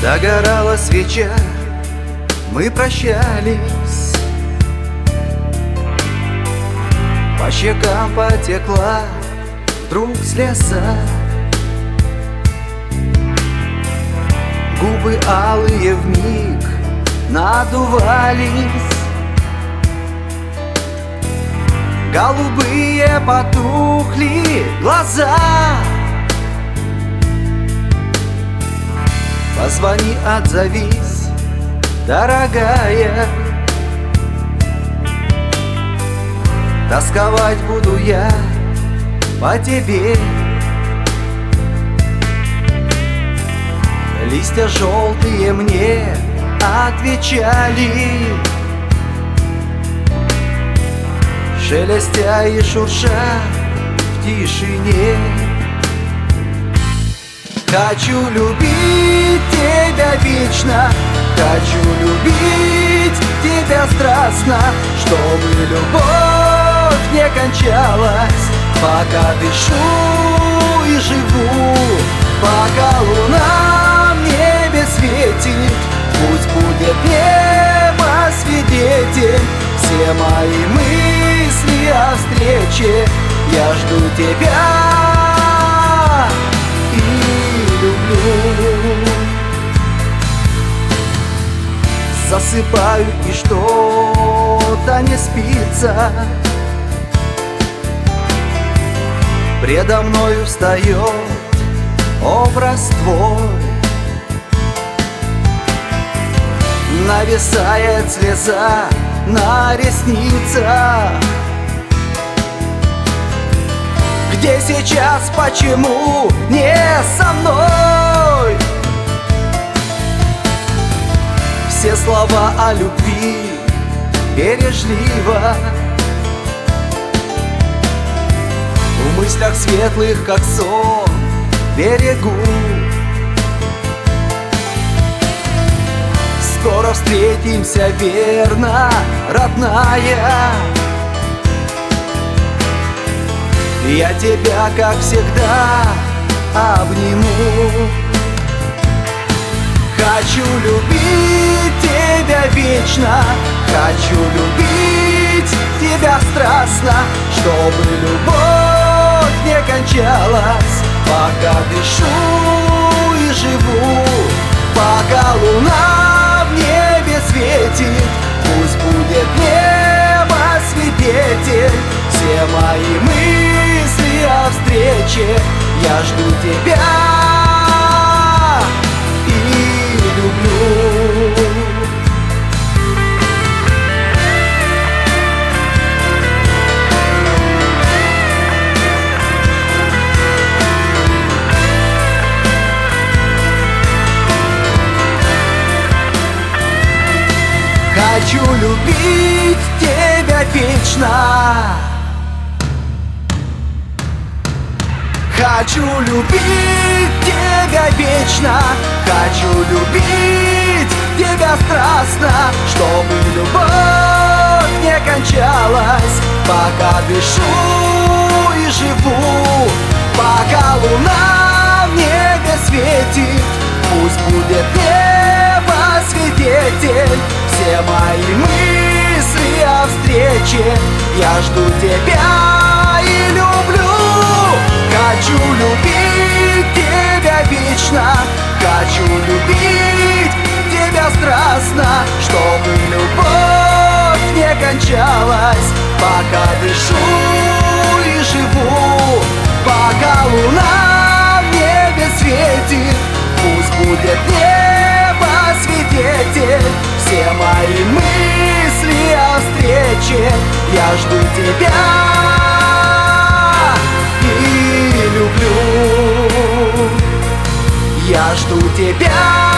Догорала свеча, мы прощались. По щекам потекла вдруг слеза. Губы алые вмиг надувались. Голубые потухли глаза. Позвони, отзовись, дорогая. Тосковать буду я по тебе. Листья желтые мне отвечали, шелестя и шурша в тишине. Хочу любить тебя вечно, хочу любить тебя страстно, чтобы любовь не кончалась, пока дышу и живу, пока луна в небе светит. Пусть будет небо свидетель, все мои мысли о встрече. Я жду тебя и люблю. Засыпаю, и что-то не спится. Предо мною встает образ твой. Нависает слеза на ресницах. Где сейчас, почему не со мной? Все слова о любви бережливо, в мыслях светлых, как сон, берегу. Скоро встретимся, верно, родная. Я тебя, как всегда, обниму. Хочу любить тебя вечно, хочу любить тебя страстно, чтобы любовь не кончалась, пока дышу и живу, пока луна в небе светит. Пусть будет небо свидетель, все мои мысли о встрече. Я жду тебя и люблю. Хочу любить тебя вечно. Хочу любить тебя вечно, хочу любить тебя страстно, чтобы любовь не кончалась, пока дышу и живу, пока луна в небе светит. Пусть будет небо свидетель, все мои мысли о встрече. Я жду тебя и люблю. Хочу любить тебя вечно, хочу любить тебя страстно, чтобы любовь не кончалась, пока дышу и живу, пока луна в небе светит. Пусть будет небо свидетель, все мои мысли о встрече. Я жду тебя и люблю. Я жду тебя.